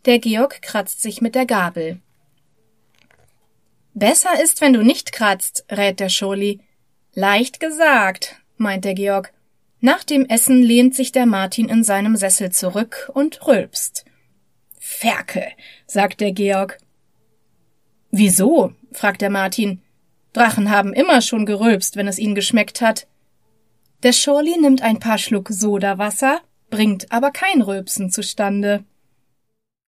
Der Georg kratzt sich mit der Gabel. »Besser ist, wenn du nicht kratzt«, rät der Schurli. »Leicht gesagt«, meint der Georg. Nach dem Essen lehnt sich der Martin in seinem Sessel zurück und rülpst. »Ferkel«, sagt der Georg. »Wieso?«, fragt der Martin. »Drachen haben immer schon gerülpst, wenn es ihnen geschmeckt hat.« Der Schurli nimmt ein paar Schluck Sodawasser, bringt aber kein Rülpsen zustande.